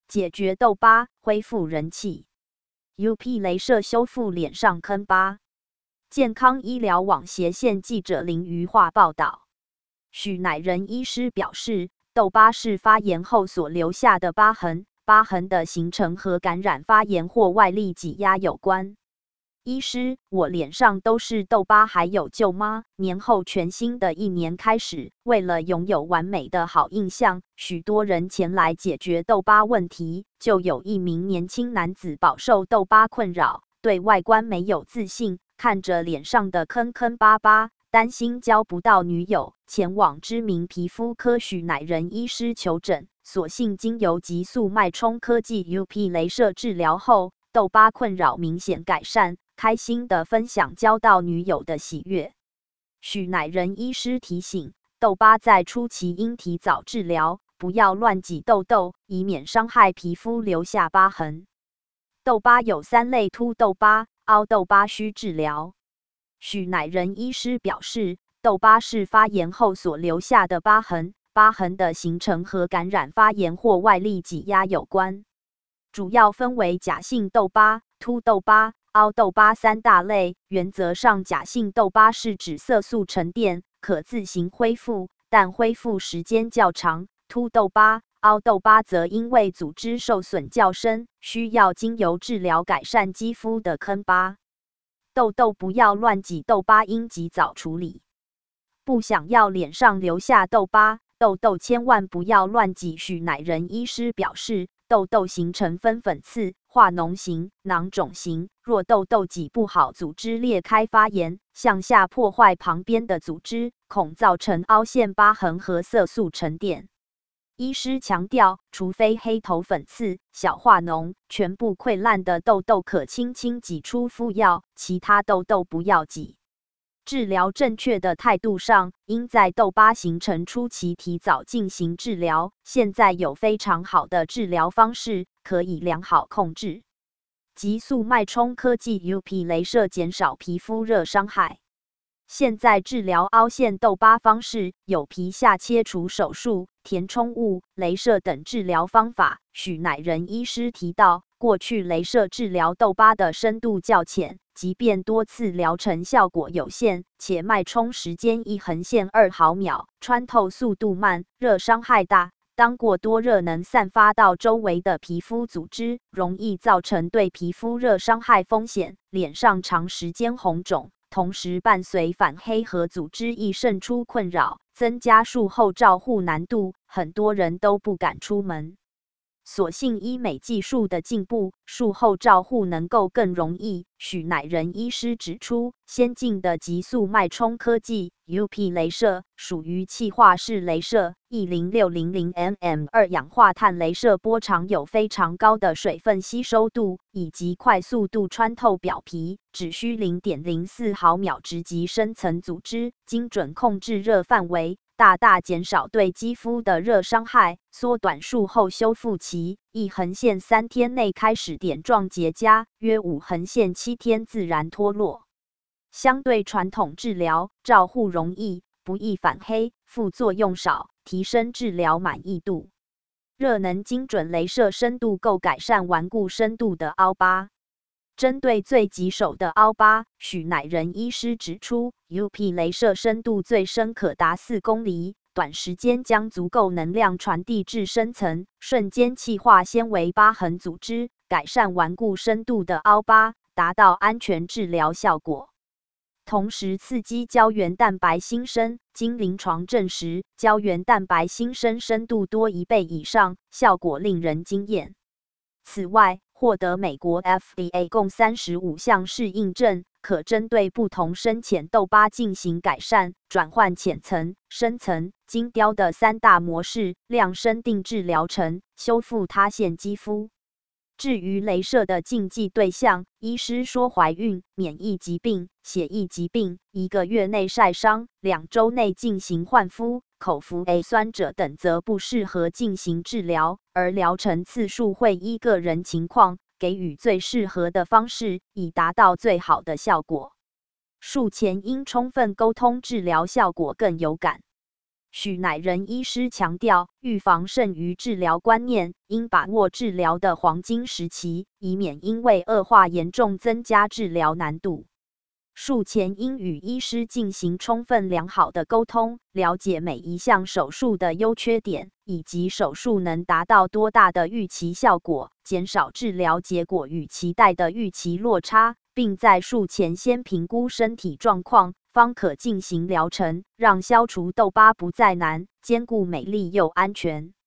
解决痘疤，恢复人气。UP 雷射修复脸上坑疤。健康医疗网斜线记者林瑜化报道。许乃仁医师表示，痘疤是发炎后所留下的疤痕，疤痕的形成和感染发炎或外力挤压有关。医师，我脸上都是痘疤，还有救吗？年后全新的一年开始，为了拥有完美的好印象，许多人前来解决痘疤问题。就有一名年轻男子饱受痘疤困扰，对外观没有自信，看着脸上的坑坑巴巴，担心交不到女友，前往知名皮肤科许乃仁医师求诊，所幸经由极速脉冲科技 UP 雷射治疗后，痘疤困扰明显改善。开心地分享交到女友的喜悦。许乃仁医师提醒，痘疤在初期应提早治疗，不要乱挤痘痘，以免伤害皮肤留下疤痕。痘疤有3类：凸痘疤、凹痘疤需治疗。许乃仁医师表示，痘疤是发炎后所留下的疤痕，疤痕的形成和感染发炎或外力挤压有关，主要分为假性痘疤、凸痘疤、凹痘疤3大类。原则上，假性痘疤是指色素沉淀，可自行恢复，但恢复时间较长；凸痘疤、凹痘疤则因为组织受损较深，需要经由治疗改善肌肤的坑疤。痘痘不要乱挤，痘疤应及早处理。不想要脸上留下痘疤、痘痘千万不要乱挤。许乃仁医师表示，痘痘形成分粉刺、化脓型、囊肿型，若痘痘挤不好，组织裂开发炎，向下破坏旁边的组织，恐造成凹陷、疤痕和色素沉淀。医师强调，除非黑头粉刺、小化脓、全部溃烂的痘痘可轻轻挤出敷药，其他痘痘不要挤。治疗正确的态度上，应在痘疤形成初期提早进行治疗。现在有非常好的治疗方式，可以良好控制。极速脉冲科技 UP 雷射减少皮肤热伤害。现在治疗凹陷痘疤方式有皮下切除手术、填充物、雷射等治疗方法。许乃仁医师提到，过去雷射治疗痘疤的深度较浅，即便多次疗程效果有限，且脉冲时间1横线2毫秒，穿透速度慢，热伤害大。当过多热能散发到周围的皮肤组织，容易造成对皮肤热伤害风险，脸上长时间红肿。同时伴随反黑和组织易渗出困扰，增加术后照护难度，很多人都不敢出门。所幸医美技术的进步，术后照护能够更容易。许乃仁医师指出，先进的极速脉冲科技 UP 雷射属于气化式雷射，10600mm 2氧化碳雷射波长有非常高的水分吸收度，以及快速度穿透表皮，只需0.04毫秒直击深层组织，精准控制热范围，大大减少对肌肤的热伤害，缩短术后修复期，1横线3天内开始点状结痂，约5横线7天自然脱落。相对传统治疗，照护容易，不易反黑，副作用少，提升治疗满意度。热能精准雷射深度够改善顽固深度的凹疤。针对最棘手的凹疤，许乃仁医师指出 ，UP 雷射深度最深可达4公里，短时间将足够能量传递至深层，瞬间气化纤维疤痕组织，改善顽固深度的凹疤，达到安全治疗效果。同时刺激胶原蛋白新生，经临床证实，胶原蛋白新生深度多1倍以上，效果令人惊艳。此外，获得美国 FDA 共35项适应症，可针对不同深浅痘疤进行改善，转换浅层、深层、精雕的3大模式，量身定制疗程，修复塌陷肌肤。至于雷射的禁忌对象，医师说怀孕、免疫疾病、血液疾病、1个月内晒伤、2周内进行换肤、口服 A 酸者等则不适合进行治疗，而疗程次数会依个人情况，给予最适合的方式，以达到最好的效果。术前应充分沟通，治疗效果更有感。 许乃仁医师强调，预防胜于治疗观念，应把握治疗的黄金时期，以免因为恶化严重增加治疗难度。术前应与医师进行充分良好的沟通，了解每一项手术的优缺点，以及手术能达到多大的预期效果，减少治疗结果与期待的预期落差，并在术前先评估身体状况，方可进行疗程，让消除痘疤不再难，兼顾美丽又安全。